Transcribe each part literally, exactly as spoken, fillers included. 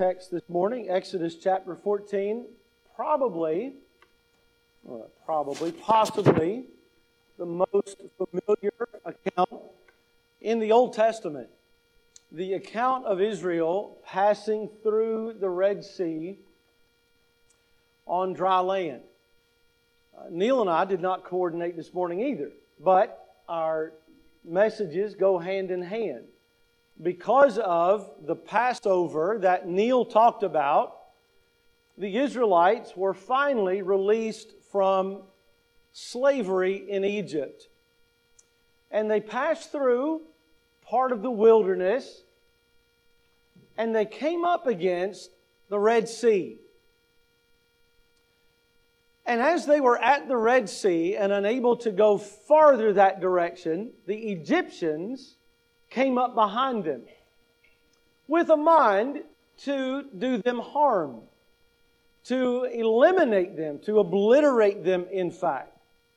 text this morning, Exodus chapter fourteen, probably, well, probably, possibly, the most familiar account in the Old Testament. The account of Israel passing through the Red Sea on dry land. Uh, Neil and I did not coordinate this morning either, but our messages go hand in hand. Because of the Passover that Neil talked about, the Israelites were finally released from slavery in Egypt. And they passed through part of the wilderness, and they came up against the Red Sea. And as they were at the Red Sea and unable to go farther that direction, the Egyptians came up behind them with a mind to do them harm, to eliminate them, to obliterate them, in fact,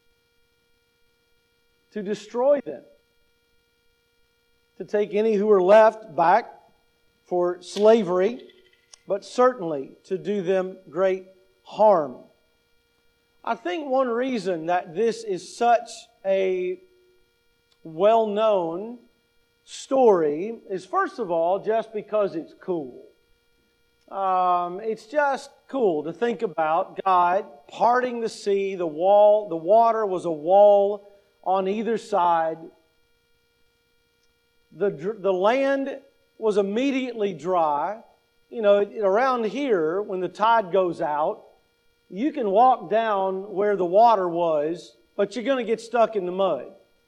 to destroy them, to take any who were left back for slavery, but certainly to do them great harm. I think one reason that this is such a well-known story is, first of all, just because it's cool. Um, it's just cool to think about God parting the sea. The wall, the water was a wall on either side. The, the land was immediately dry. You know, around here, when the tide goes out, you can walk down where the water was, but you're going to get stuck in the mud.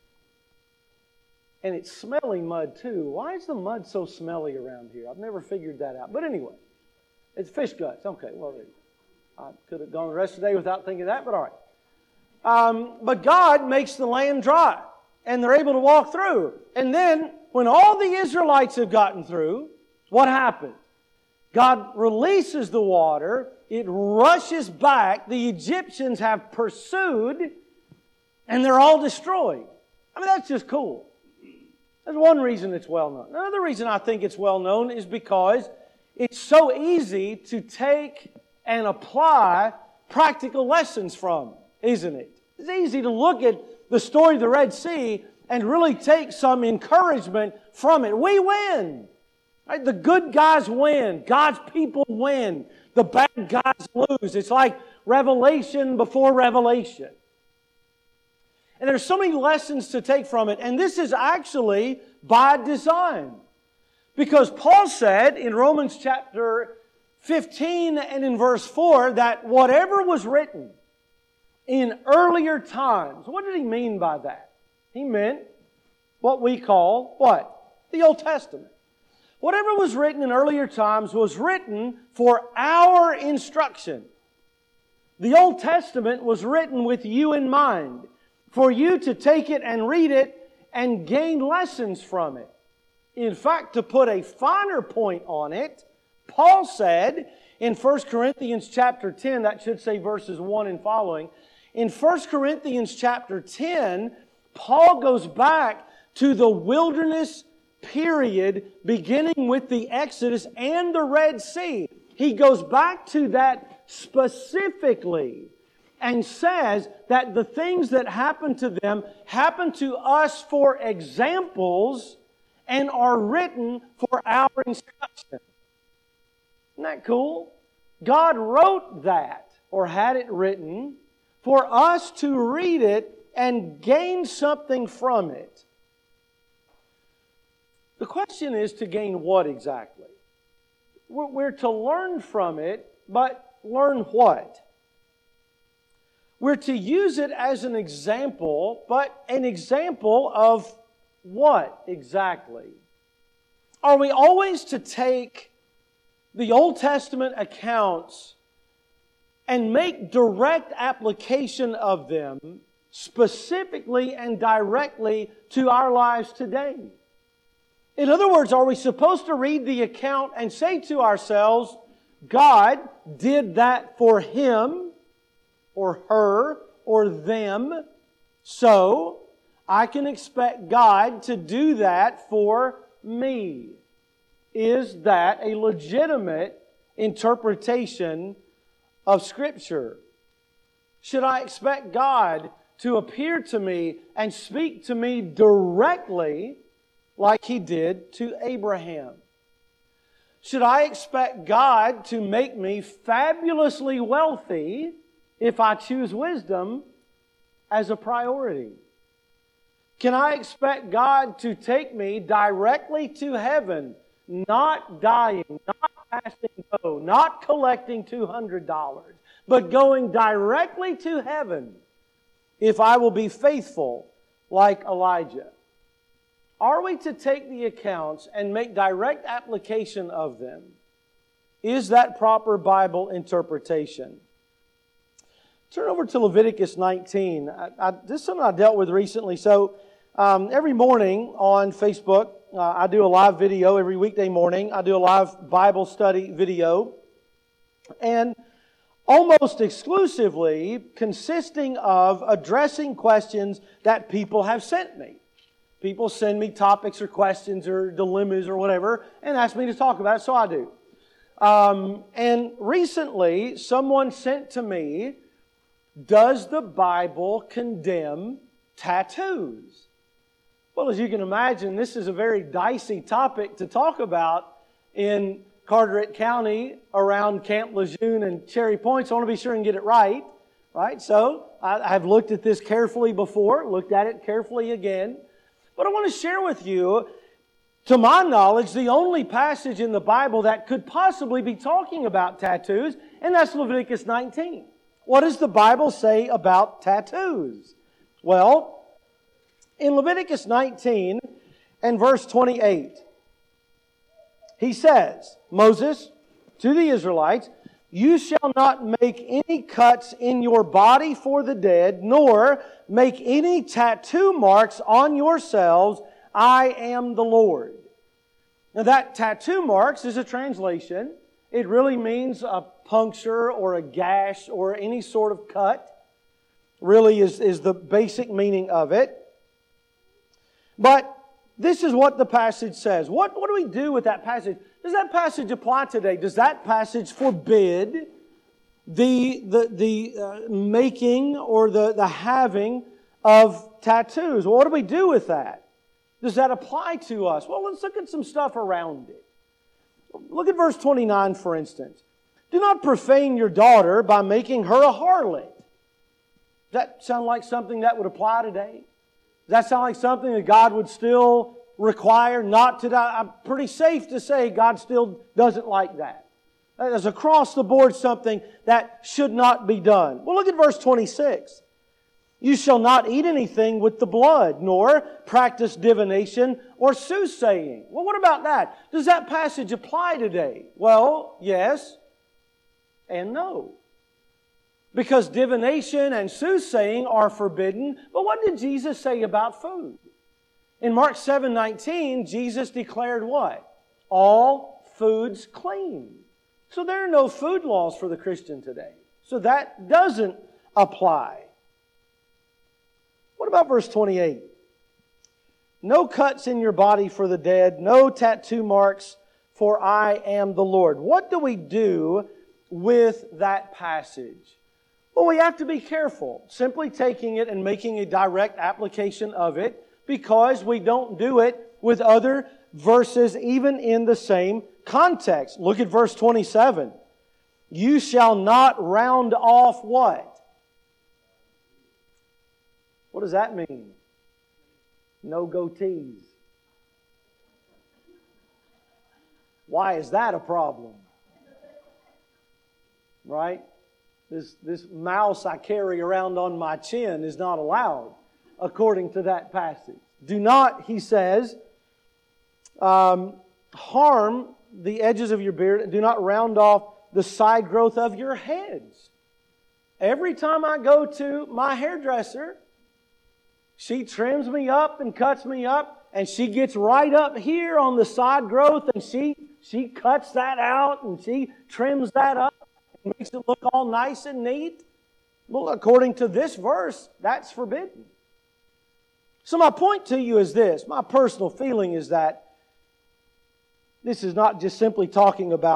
And it's smelling mud too. Why is the mud so smelly around here? I've never figured that out. But anyway, it's fish guts. Okay, well, I could have gone the rest of the day without thinking of that, but all right. Um, but God makes the land dry, and they're able to walk through. And then, when all the Israelites have gotten through, what happens? God releases the water. It rushes back. The Egyptians have pursued, and they're all destroyed. I mean, that's just cool. That's one reason it's well known. Another reason I think it's well known is because it's so easy to take and apply practical lessons from, isn't it? It's easy to look at the story of the Red Sea and really take some encouragement from it. We win. Right? The good guys win. God's people win. The bad guys lose. It's like revelation before revelation. And there's so many lessons to take from it. And this is actually by design. Because Paul said in Romans chapter fifteen and in verse four that whatever was written in earlier times, what did he mean by that? He meant what we call, what? The Old Testament. Whatever was written in earlier times was written for our instruction. The Old Testament was written with you in mind, for you to take it and read it and gain lessons from it. In fact, to put a finer point on it, Paul said in First Corinthians chapter ten, that should say verses one and following, in First Corinthians chapter ten, Paul goes back to the wilderness period beginning with the Exodus and the Red Sea. He goes back to that specifically and says that the things that happened to them happened to us for examples and are written for our instruction. Isn't that cool? God wrote that, or had it written, for us to read it and gain something from it. The question is to gain what exactly? We're to learn from it, but learn what? We're to use it as an example, but an example of what exactly? Are we always to take the Old Testament accounts and make direct application of them specifically and directly to our lives today? In other words, are we supposed to read the account and say to ourselves, God did that for him or her or them, so I can expect God to do that for me? Is that a legitimate interpretation of Scripture? Should I expect God to appear to me and speak to me directly like He did to Abraham? Should I expect God to make me fabulously wealthy if I choose wisdom as a priority? Can I expect God to take me directly to heaven, not dying, not passing go, not collecting two hundred dollars, but going directly to heaven if I will be faithful like Elijah? Are we to take the accounts and make direct application of them? Is that proper Bible interpretation? Turn over to Leviticus nineteen. I, I, this is something I dealt with recently. So um, every morning on Facebook, uh, I do a live video every weekday morning. I do a live Bible study video. And almost exclusively consisting of addressing questions that people have sent me. People send me topics or questions or dilemmas or whatever and ask me to talk about it, so I do. Um, and recently, someone sent to me, does the Bible condemn tattoos? Well, as you can imagine, this is a very dicey topic to talk about in Carteret County around Camp Lejeune and Cherry Point, so I want to be sure and get it right. Right? So, I, I've looked at this carefully before, looked at it carefully again. But I want to share with you, to my knowledge, the only passage in the Bible that could possibly be talking about tattoos, and that's Leviticus nineteen. What does the Bible say about tattoos? Well, in Leviticus nineteen and verse twenty-eight, he says, Moses, to the Israelites, you shall not make any cuts in your body for the dead, nor make any tattoo marks on yourselves. I am the Lord. Now that tattoo marks is a translation. It really means a puncture or a gash or any sort of cut. Really is, is the basic meaning of it. But this is what the passage says. What, what do we do with that passage? Does that passage apply today? Does that passage forbid the, the, the uh, making or the, the having of tattoos? What do we do with that? Does that apply to us? Well, let's look at some stuff around it. Look at verse twenty-nine, for instance. Do not profane your daughter by making her a harlot. Does that sound like something that would apply today? Does that sound like something that God would still require not to die? I'm pretty safe to say God still doesn't like that. That is across the board something that should not be done. Well, look at verse twenty-six. You shall not eat anything with the blood, nor practice divination or soothsaying. Well, what about that? Does that passage apply today? Well, yes and no. Because divination and soothsaying are forbidden. But what did Jesus say about food? In Mark seven nineteen, Jesus declared what? All foods clean. So there are no food laws for the Christian today. So that doesn't apply. What about verse twenty-eight? No cuts in your body for the dead, no tattoo marks, for I am the Lord. What do we do with that passage? Well, we have to be careful, simply taking it and making a direct application of it, because we don't do it with other verses even in the same context. Look at verse twenty-seven. You shall not round off what? What does that mean? No goatees. Why is that a problem? Right? This, this mouse I carry around on my chin is not allowed, according to that passage. Do not, he says, um, harm the edges of your beard, and do not round off the side growth of your heads. Every time I go to my hairdresser, she trims me up and cuts me up, and she gets right up here on the side growth, and she, she cuts that out, and she trims that up, and makes it look all nice and neat. Well, according to this verse, that's forbidden. So my point to you is this. My personal feeling is that this is not just simply talking about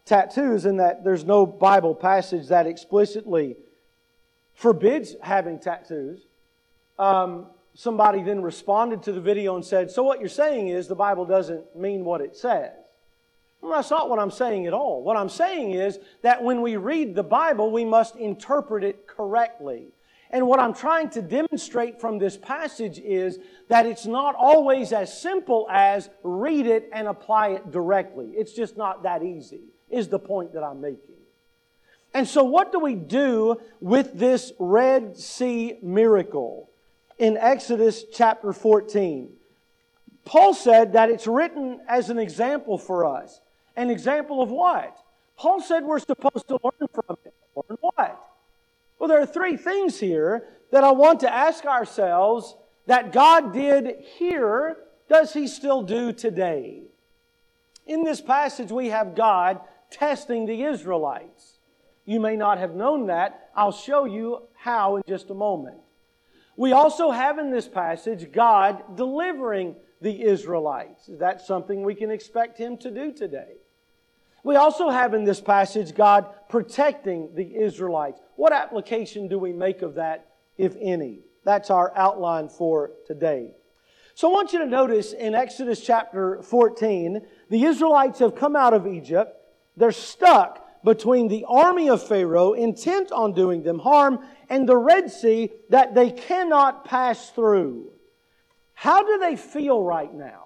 tattoos in that there's no Bible passage that explicitly forbids having tattoos. Um, somebody then responded to the video and said, so what you're saying is the Bible doesn't mean what it says. Well, that's not what I'm saying at all. What I'm saying is that when we read the Bible, we must interpret it correctly. And what I'm trying to demonstrate from this passage is that it's not always as simple as read it and apply it directly. It's just not that easy, is the point that I'm making. And so what do we do with this Red Sea miracle in Exodus chapter fourteen? Paul said that it's written as an example for us. An example of what? Paul said we're supposed to learn from it. Learn what? Well, there are three things here that I want to ask ourselves that God did here, does He still do today? In this passage, we have God testing the Israelites. You may not have known that. I'll show you how in just a moment. We also have in this passage God delivering the Israelites. Is that something we can expect Him to do today? We also have in this passage God protecting the Israelites. What application do we make of that, if any? That's our outline for today. So I want you to notice in Exodus chapter fourteen, the Israelites have come out of Egypt. They're stuck between the army of Pharaoh, intent on doing them harm, and the Red Sea that they cannot pass through. How do they feel right now?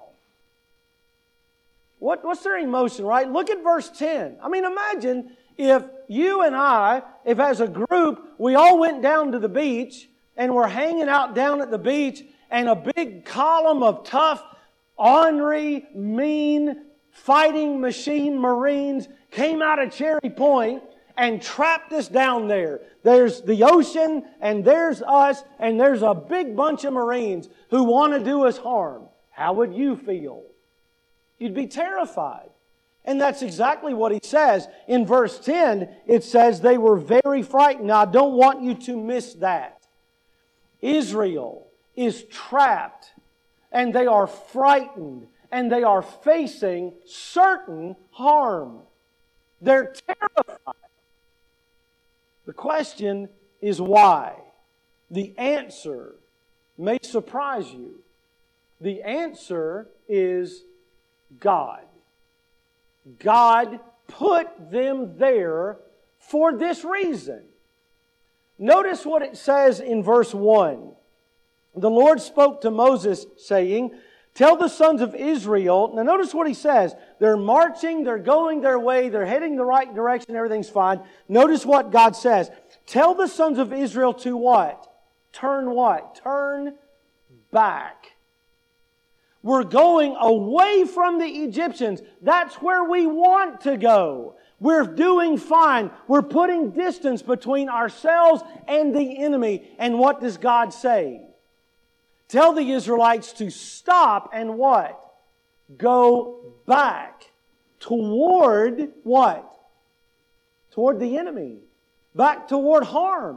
What, what's their emotion, right? Look at verse ten. I mean, imagine if you and I, if as a group, we all went down to the beach and we're hanging out down at the beach and a big column of tough, ornery, mean, fighting machine Marines came out of Cherry Point and trapped us down there. There's the ocean and there's us and there's a big bunch of Marines who want to do us harm. How would you feel? You'd be terrified. And that's exactly what he says. In verse ten, it says they were very frightened. Now, I don't want you to miss that. Israel is trapped and they are frightened and they are facing certain harm. They're terrified. The question is why? The answer may surprise you. The answer is God. God put them there for this reason. Notice what it says in verse one. The Lord spoke to Moses, saying, tell the sons of Israel. Now notice what He says. They're marching, they're going their way, they're heading the right direction, everything's fine. Notice what God says. Tell the sons of Israel to what? Turn what? Turn back. We're going away from the Egyptians. That's where we want to go. We're doing fine. We're putting distance between ourselves and the enemy. And what does God say? Tell the Israelites to stop and what? Go back toward what? Toward the enemy. Back toward harm.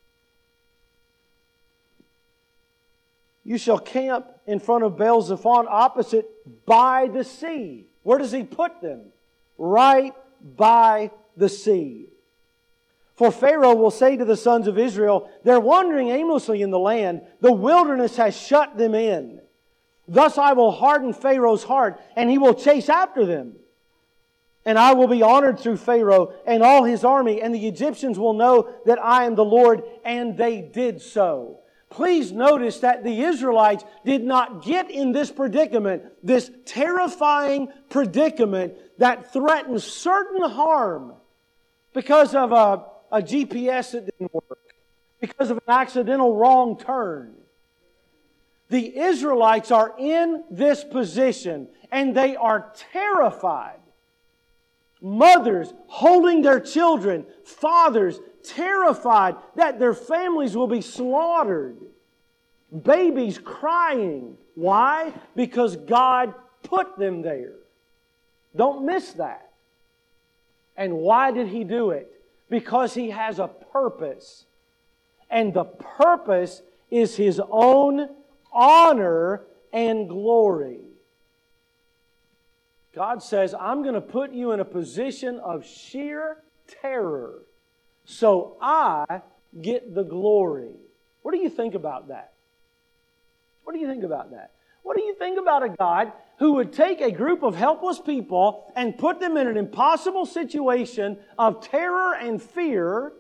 You shall camp in front of Baal Zephon opposite by the sea. Where does He put them? Right by the sea. For Pharaoh will say to the sons of Israel, they're wandering aimlessly in the land. The wilderness has shut them in. Thus I will harden Pharaoh's heart, and he will chase after them. And I will be honored through Pharaoh and all his army, and the Egyptians will know that I am the Lord, and they did so. Please notice that the Israelites did not get in this predicament, this terrifying predicament that threatens certain harm because of a, a G P S that didn't work, because of an accidental wrong turn. The Israelites are in this position and they are terrified. Mothers holding their children, fathers terrified that their families will be slaughtered. Babies crying. Why? Because God put them there. Don't miss that. And why did He do it? Because He has a purpose. And the purpose is His own honor and glory. God says, I'm going to put you in a position of sheer terror so I get the glory. What do you think about that? What do you think about that? What do you think about a God who would take a group of helpless people and put them in an impossible situation of terror and fear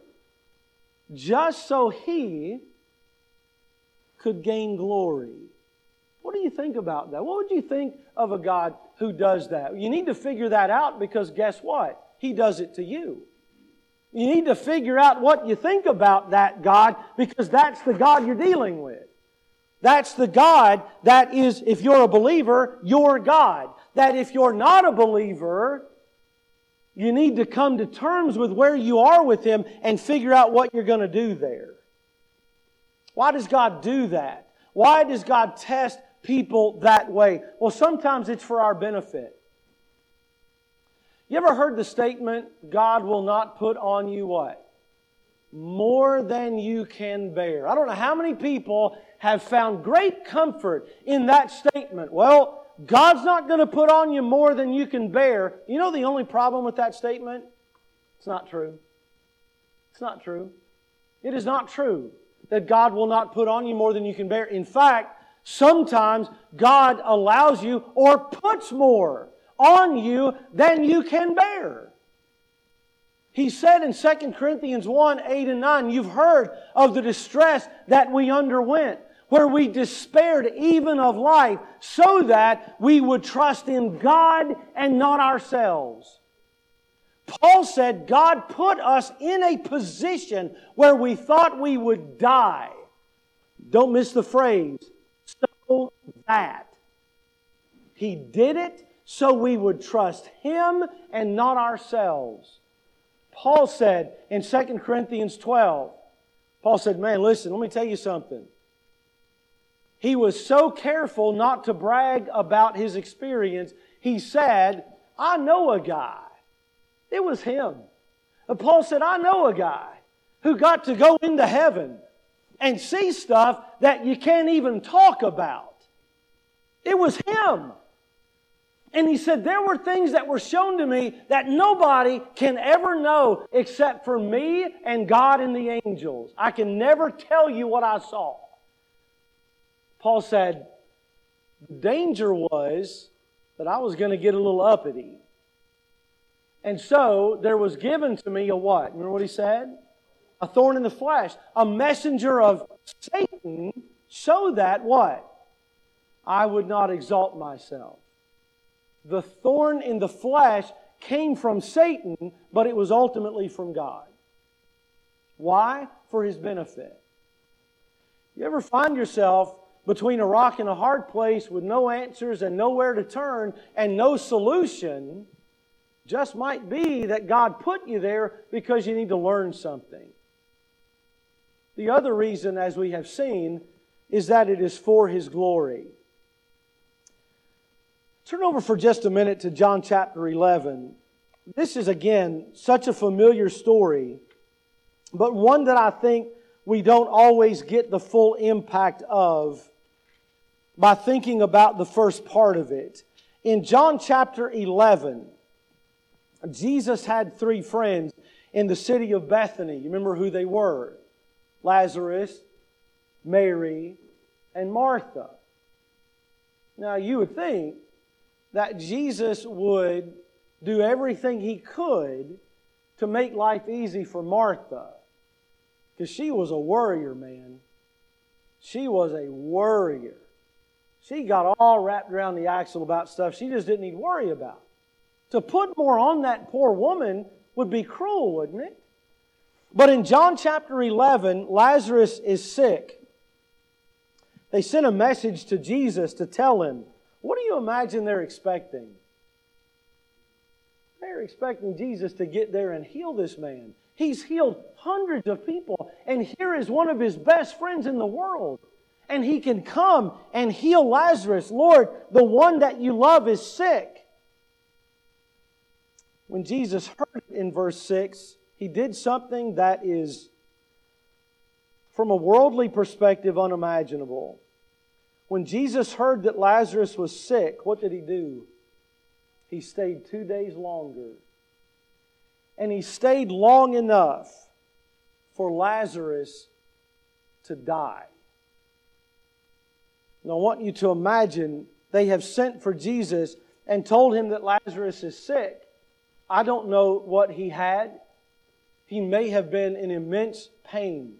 just so He could gain glory? What do you think about that? What would you think of a God who does that? You need to figure that out because guess what? He does it to you. You need to figure out what you think about that God because that's the God you're dealing with. That's the God that is, if you're a believer, your God. That if you're not a believer, you need to come to terms with where you are with Him and figure out what you're going to do there. Why does God do that? Why does God test people that way? Well, sometimes it's for our benefit. You ever heard the statement, God will not put on you what? More than you can bear. I don't know how many people have found great comfort in that statement. Well, God's not going to put on you more than you can bear. You know the only problem with that statement? It's not true. It's not true. It is not true that God will not put on you more than you can bear. In fact, sometimes God allows you or puts more on you than you can bear. He said in Second Corinthians one, eight and nine, you've heard of the distress that we underwent, where we despaired even of life, so that we would trust in God and not ourselves. Paul said God put us in a position where we thought we would die. Don't miss the phrase, so that. He did it so we would trust Him and not ourselves. Paul said in Second Corinthians twelve, Paul said, man, listen, let me tell you something. He was so careful not to brag about his experience. He said, I know a guy. It was him. And Paul said, I know a guy who got to go into heaven and see stuff that you can't even talk about. It was him. And he said, there were things that were shown to me that nobody can ever know except for me and God and the angels. I can never tell you what I saw. Paul said, the danger was that I was going to get a little uppity. And so there was given to me a what? Remember what he said? A thorn in the flesh. A messenger of Satan so that what? I would not exalt myself. The thorn in the flesh came from Satan, but it was ultimately from God. Why? For His benefit. You ever find yourself between a rock and a hard place with no answers and nowhere to turn and no solution? Just might be that God put you there because you need to learn something. The other reason, as we have seen, is that it is for His glory. Turn over for just a minute to John chapter eleven. This is, again, such a familiar story, but one that I think we don't always get the full impact of by thinking about the first part of it. In John chapter eleven, Jesus had three friends in the city of Bethany. You remember who they were? Lazarus, Mary, and Martha. Now, you would think that Jesus would do everything He could to make life easy for Martha. Because she was a worrier, man. She was a worrier. She got all wrapped around the axle about stuff she just didn't need to worry about. To put more on that poor woman would be cruel, wouldn't it? But in John chapter eleven, Lazarus is sick. They sent a message to Jesus to tell Him. What do you imagine they're expecting? They're expecting Jesus to get there and heal this man. He's healed hundreds of people, and here is one of His best friends in the world. And He can come and heal Lazarus. Lord, the one that you love is sick. When Jesus heard it in verse six, He did something that is, from a worldly perspective, unimaginable. When Jesus heard that Lazarus was sick, what did He do? He stayed two days longer. And He stayed long enough for Lazarus to die. Now I want you to imagine they have sent for Jesus and told Him that Lazarus is sick. I don't know what he had. He may have been in immense pain.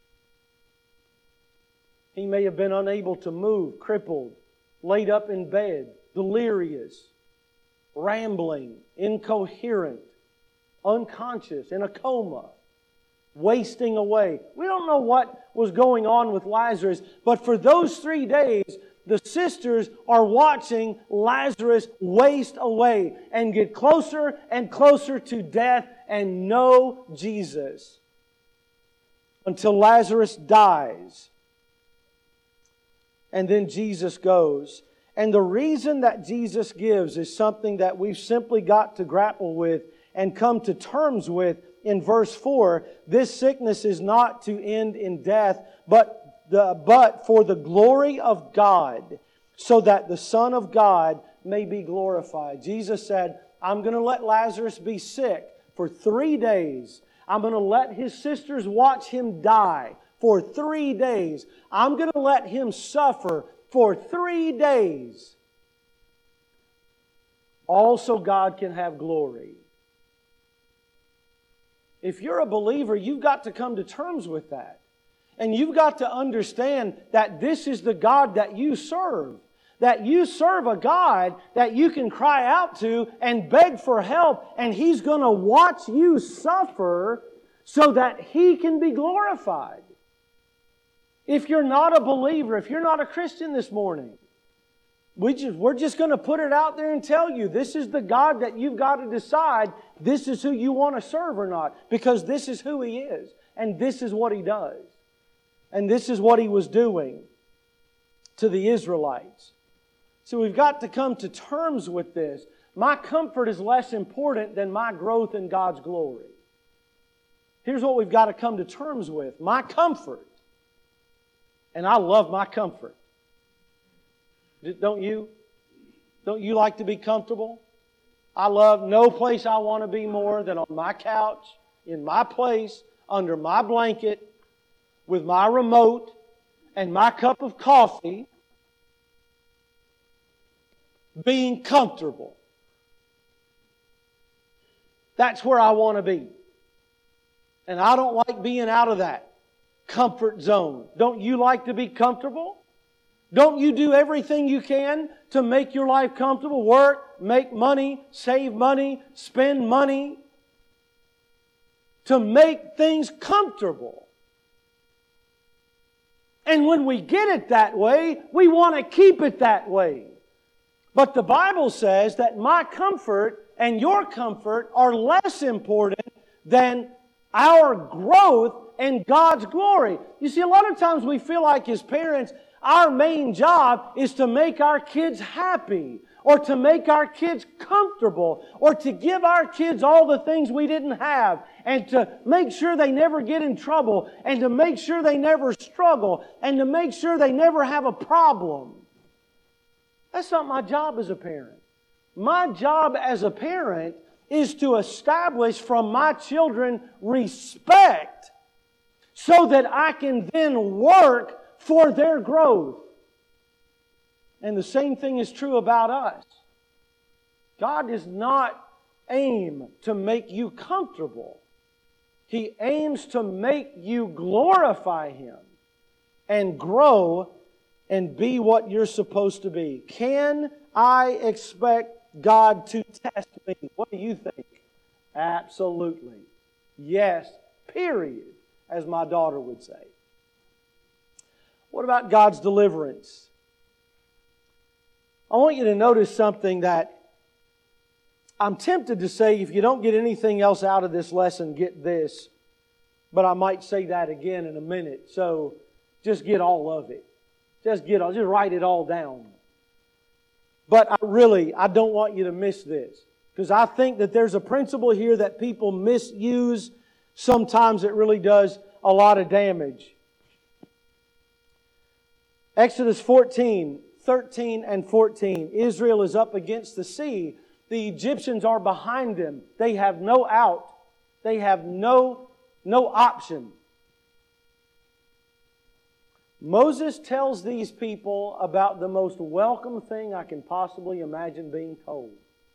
He may have been unable to move, crippled, laid up in bed, delirious, rambling, incoherent, unconscious, in a coma, wasting away. We don't know what was going on with Lazarus, but for those three days, the sisters are watching Lazarus waste away and get closer and closer to death and know Jesus until Lazarus dies. And then Jesus goes. And the reason that Jesus gives is something that we've simply got to grapple with and come to terms with in verse four. This sickness is not to end in death, but The, but for the glory of God, so that the Son of God may be glorified. Jesus said, I'm going to let Lazarus be sick for three days. I'm going to let his sisters watch him die for three days. I'm going to let him suffer for three days. Also, God can have glory. If you're a believer, you've got to come to terms with that. And you've got to understand that this is the God that you serve. That you serve a God that you can cry out to and beg for help, and He's going to watch you suffer so that He can be glorified. If you're not a believer, if you're not a Christian this morning, we just, we're just going to put it out there and tell you, this is the God that you've got to decide this is who you want to serve or not. Because this is who He is, and this is what He does. And this is what He was doing to the Israelites. So we've got to come to terms with this. My comfort is less important than my growth in God's glory. Here's what we've got to come to terms with. My comfort. And I love my comfort. Don't you? Don't you like to be comfortable? I love no place I want to be more than on my couch, in my place, under my blanket, with my remote and my cup of coffee, being comfortable. That's where I want to be. And I don't like being out of that comfort zone. Don't you like to be comfortable? Don't you do everything you can to make your life comfortable? Work, make money, save money, spend money to make things comfortable. And when we get it that way, we want to keep it that way. But the Bible says that my comfort and your comfort are less important than our growth and God's glory. You see, a lot of times we feel like as parents, our main job is to make our kids happy, or to make our kids comfortable, or to give our kids all the things we didn't have, and to make sure they never get in trouble, and to make sure they never struggle, and to make sure they never have a problem. That's not my job as a parent. My job as a parent is to establish from my children respect so that I can then work for their growth. And the same thing is true about us. God does not aim to make you comfortable. He aims to make you glorify Him and grow and be what you're supposed to be. Can I expect God to test me? What do you think? Absolutely. Yes, period, as my daughter would say. What about God's deliverance? I want you to notice something that I'm tempted to say, if you don't get anything else out of this lesson, get this. But I might say that again in a minute. So just get all of it. Just get all, just write it all down. But I really, I don't want you to miss this. Because I think that there's a principle here that people misuse. Sometimes it really does a lot of damage. Exodus fourteen, thirteen and fourteen. Israel is up against the sea. The Egyptians are behind them. They have no out. They have no, no option. Moses tells these people about the most welcome thing I can possibly imagine being told.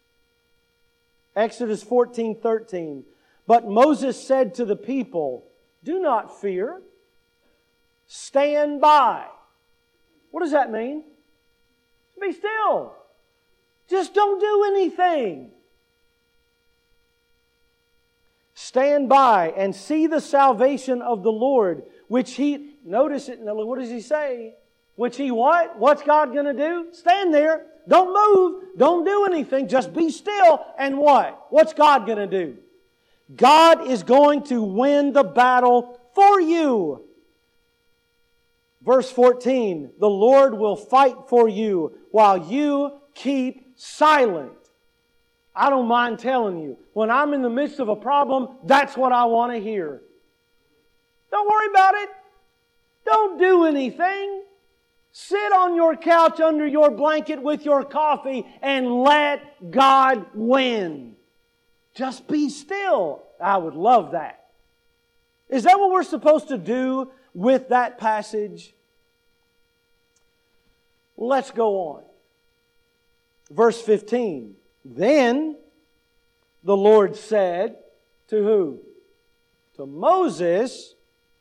Exodus fourteen thirteen. But Moses said to the people, "Do not fear. Stand by." What does that mean? Be still. Just don't do anything. Stand by and see the salvation of the Lord, which He, notice it, what does He say? Which He what? What's God going to do? Stand there. Don't move. Don't do anything. Just be still. And what? What's God going to do? God is going to win the battle for you. Verse fourteen, the Lord will fight for you while you keep silent. I don't mind telling you, when I'm in the midst of a problem, that's what I want to hear. Don't worry about it. Don't do anything. Sit on your couch under your blanket with your coffee and let God win. Just be still. I would love that. Is that what we're supposed to do with that passage? Let's go on. Verse fifteen. Then the Lord said to who? To Moses,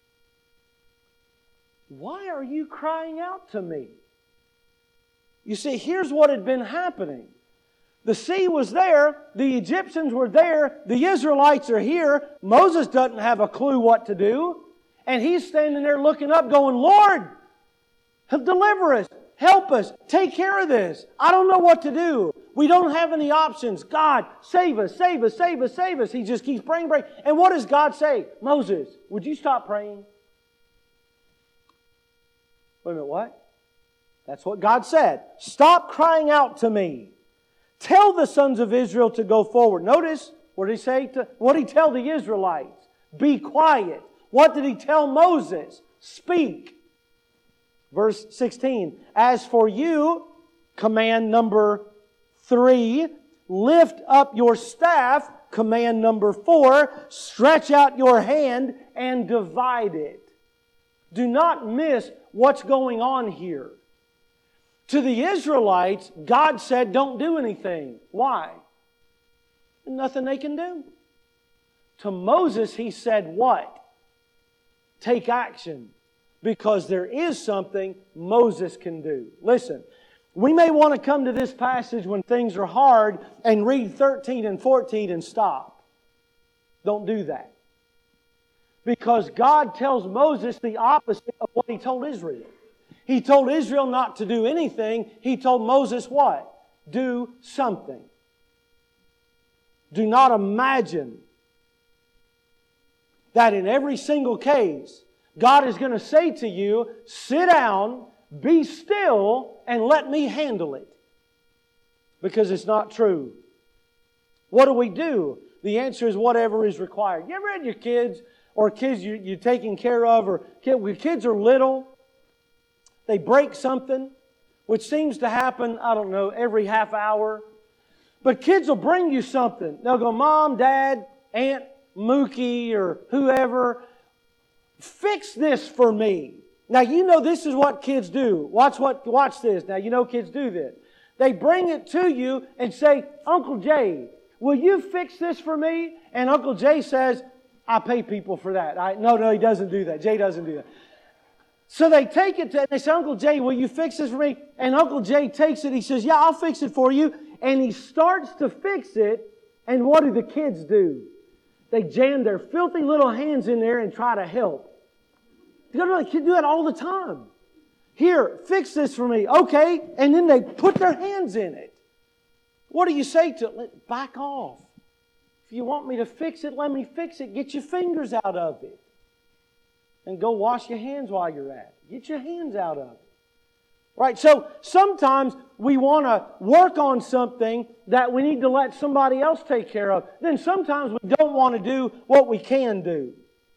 "Why are you crying out to me?" You see, here's what had been happening. The sea was there. The Egyptians were there. The Israelites are here. Moses doesn't have a clue what to do. And he's standing there looking up going, "Lord, deliver us. Help us. Take care of this. I don't know what to do. We don't have any options. God, save us, save us, save us, save us." He just keeps praying, praying. And what does God say? "Moses, would you stop praying?" Wait a minute, what? That's what God said. "Stop crying out to me. Tell the sons of Israel to go forward." Notice, what did He say? To, what did He tell the Israelites? Be quiet. What did He tell Moses? Speak. Verse sixteen. As for you, command number three, lift up your staff. Command number four, stretch out your hand and divide it. Do not miss what's going on here. To the Israelites, God said, don't do anything. Why? Nothing they can do. To Moses, He said what? Take action. Because there is something Moses can do. Listen, we may want to come to this passage when things are hard and read thirteen and fourteen and stop. Don't do that. Because God tells Moses the opposite of what He told Israel. He told Israel not to do anything. He told Moses what? Do something. Do not imagine that in every single case, God is going to say to you, sit down, be still, and let me handle it. Because it's not true. What do we do? The answer is whatever is required. You ever had your kids, or kids you, you're taking care of, or kid, when kids are little, they break something, which seems to happen, I don't know, every half hour. But kids will bring you something. They'll go, "Mom, Dad, Aunt Mookie, or whoever, fix this for me." Now, you know this is what kids do. Watch what. Watch this. Now, you know kids do this. They bring it to you and say, "Uncle Jay, will you fix this for me?" And Uncle Jay says, "I pay people for that." I, no, no, he doesn't do that. Jay doesn't do that. So they take it to, and they say, "Uncle Jay, will you fix this for me?" And Uncle Jay takes it. He says, "Yeah, I'll fix it for you." And he starts to fix it. And what do the kids do? They jam their filthy little hands in there and try to help. You know, kids do that all the time. "Here, fix this for me." Okay. And then they put their hands in it. What do you say to it? Back off. If you want me to fix it, let me fix it. Get your fingers out of it. And go wash your hands while you're at it. Get your hands out of it. Right? So sometimes we want to work on something that we need to let somebody else take care of. Then sometimes we don't want to do what we can do.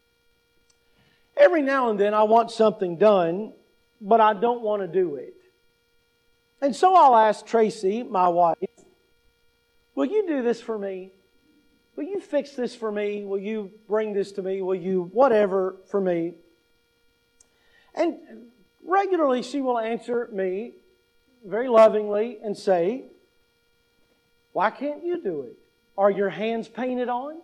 Every now and then I want something done, but I don't want to do it. And so I'll ask Tracy, my wife, will you do this for me? Will you fix this for me? Will you bring this to me? Will you whatever for me? And regularly she will answer me very lovingly and say, why can't you do it? Are your hands painted on?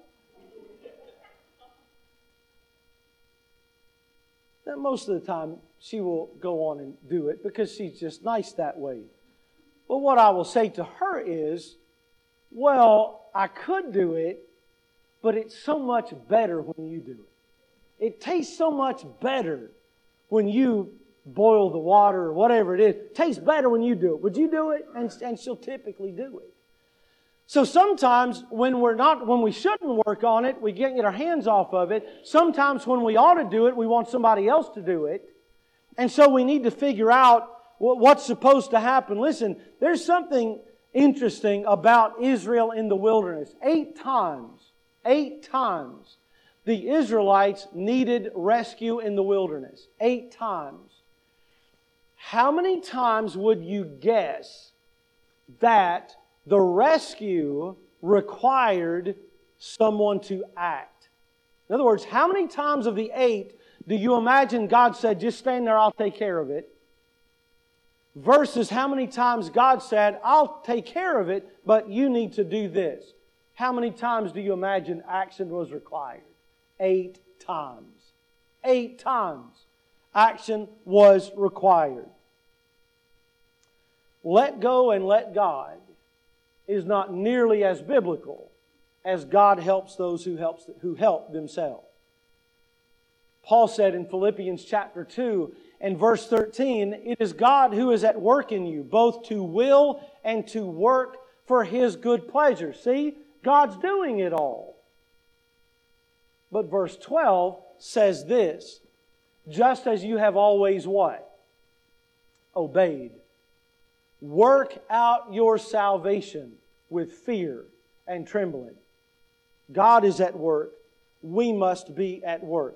Now, most of the time she will go on and do it because she's just nice that way. But what I will say to her is, well, I could do it, but it's so much better when you do it. It tastes so much better when you boil the water or whatever it is. It tastes better when you do it. Would you do it? And, and she'll typically do it. So sometimes when we're not, when we shouldn't work on it, we can't get our hands off of it. Sometimes when we ought to do it, we want somebody else to do it. And so we need to figure out what's supposed to happen. Listen, there's something interesting about Israel in the wilderness. Eight times, eight times, the Israelites needed rescue in the wilderness. Eight times. How many times would you guess that the rescue required someone to act? In other words, how many times of the eight do you imagine God said, just stand there, I'll take care of it? Versus how many times God said, I'll take care of it, but you need to do this. How many times do you imagine action was required? Eight times. Eight times action was required. Let go and let God is not nearly as biblical as God helps those who helps who help themselves. Paul said in Philippians chapter two and verse thirteen, it is God who is at work in you, both to will and to work for His good pleasure. See, God's doing it all. But verse twelve says this, just as you have always what? Obeyed. Work out your salvation with fear and trembling. God is at work. We must be at work.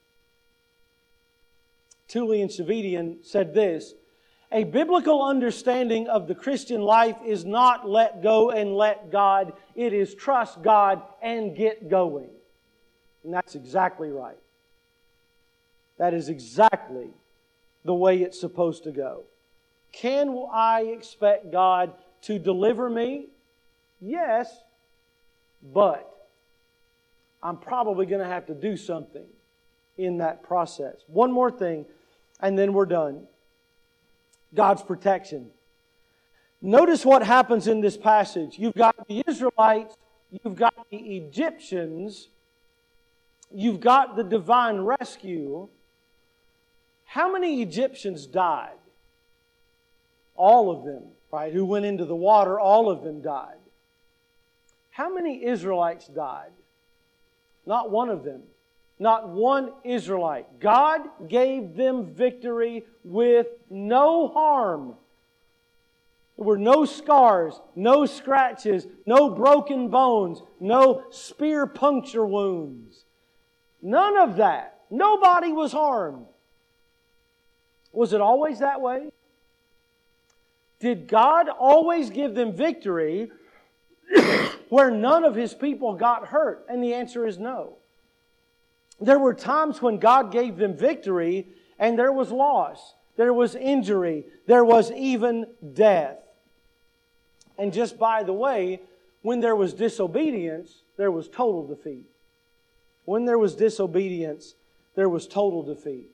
Tullian Tchividjian said this, a biblical understanding of the Christian life is not let go and let God. It is trust God and get going. And that's exactly right. That is exactly the way it's supposed to go. Can I expect God to deliver me? Yes, but I'm probably going to have to do something in that process. One more thing, and then we're done. God's protection. Notice what happens in this passage. You've got the Israelites, you've got the Egyptians, you've got the divine rescue. How many Egyptians died? All of them, right? Who went into the water, all of them died. How many Israelites died? Not one of them. Not one Israelite. God gave them victory with no harm. There were no scars, no scratches, no broken bones, no spear puncture wounds. None of that. Nobody was harmed. Was it always that way? Did God always give them victory where none of His people got hurt? And the answer is no. There were times when God gave them victory and there was loss, there was injury, there was even death. And just by the way, when there was disobedience, there was total defeat. When there was disobedience, there was total defeat.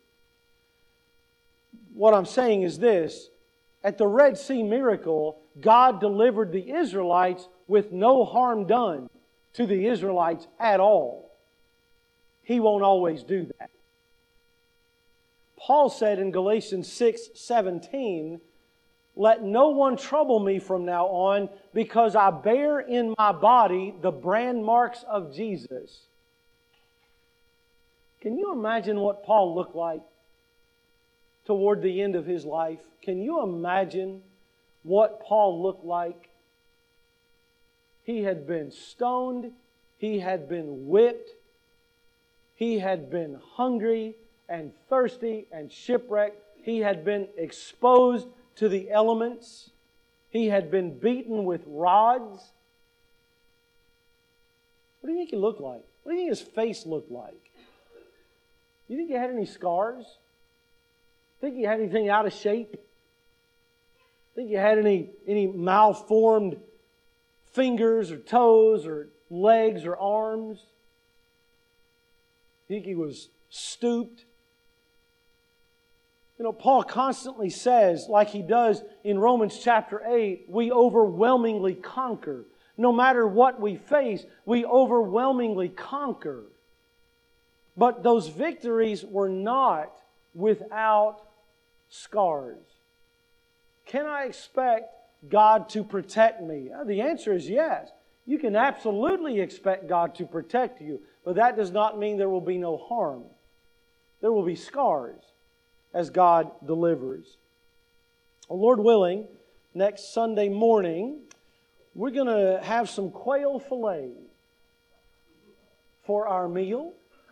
What I'm saying is this. At the Red Sea miracle, God delivered the Israelites with no harm done to the Israelites at all. He won't always do that. Paul said in Galatians six seventeen, let no one trouble me from now on, because I bear in my body the brand marks of Jesus. Can you imagine what Paul looked like toward the end of his life? Can you imagine what Paul looked like? He had been stoned. He had been whipped. He had been hungry and thirsty and shipwrecked. He had been exposed to the elements. He had been beaten with rods. What do you think he looked like? What do you think his face looked like? You think he had any scars? Think he had anything out of shape? Think he had any, any malformed fingers or toes or legs or arms? Think he was stooped? You know, Paul constantly says, like he does in Romans chapter eight, we overwhelmingly conquer. No matter what we face, we overwhelmingly conquer. But those victories were not without scars. Can I expect God to protect me? The answer is yes. You can absolutely expect God to protect you, but that does not mean there will be no harm. There will be scars as God delivers. Well, Lord willing, next Sunday morning, we're going to have some quail fillet for our meal.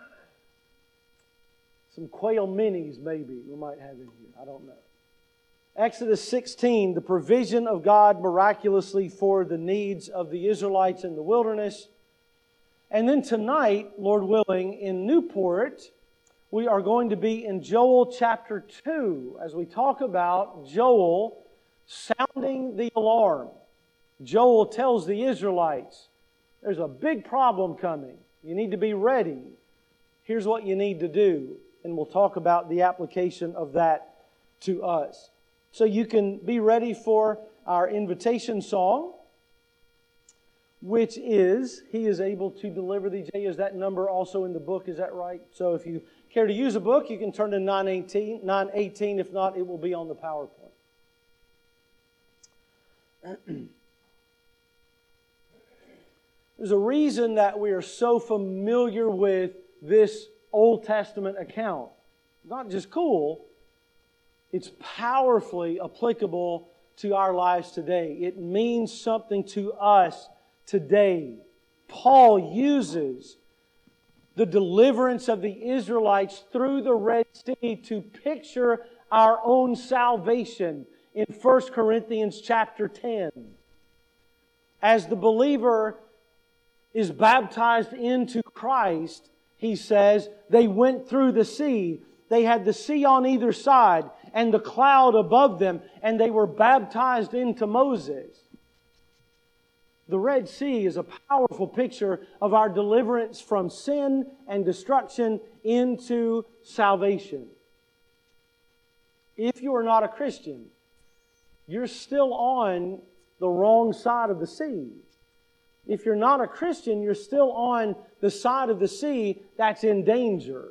Some quail minis, maybe, we might have in here. I don't know. Exodus sixteen, the provision of God miraculously for the needs of the Israelites in the wilderness. And then tonight, Lord willing, in Newport, we are going to be in Joel chapter two as we talk about Joel sounding the alarm. Joel tells the Israelites, there's a big problem coming. You need to be ready. Here's what you need to do. And we'll talk about the application of that to us. So you can be ready for our invitation song, which is, He is able to deliver thee. Jay, is that number also in the book? Is that right? So if you care to use a book, you can turn to nine eighteen. nine eighteen. If not, it will be on the PowerPoint. There's a reason that we are so familiar with this Old Testament account. Not just cool, it's powerfully applicable to our lives today. It means something to us today. Paul uses the deliverance of the Israelites through the Red Sea to picture our own salvation in First Corinthians chapter ten. As the believer is baptized into Christ, he says, they went through the sea. They had the sea on either side and the cloud above them, and they were baptized into Moses. The Red Sea is a powerful picture of our deliverance from sin and destruction into salvation. If you are not a Christian, you're still on the wrong side of the sea. If you're not a Christian, you're still on the side of the sea that's in danger.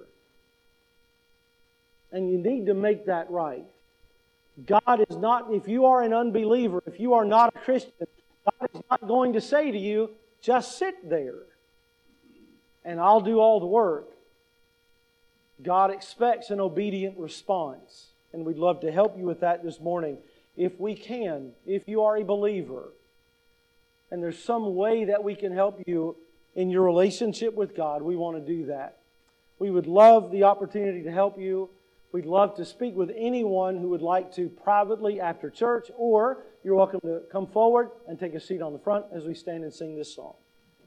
And you need to make that right. God is not, if you are an unbeliever, if you are not a Christian, God is not going to say to you, just sit there and I'll do all the work. God expects an obedient response. And we'd love to help you with that this morning. If we can, if you are a believer, and there's some way that we can help you in your relationship with God, we want to do that. We would love the opportunity to help you. We'd love to speak with anyone who would like to privately after church, or you're welcome to come forward and take a seat on the front as we stand and sing this song.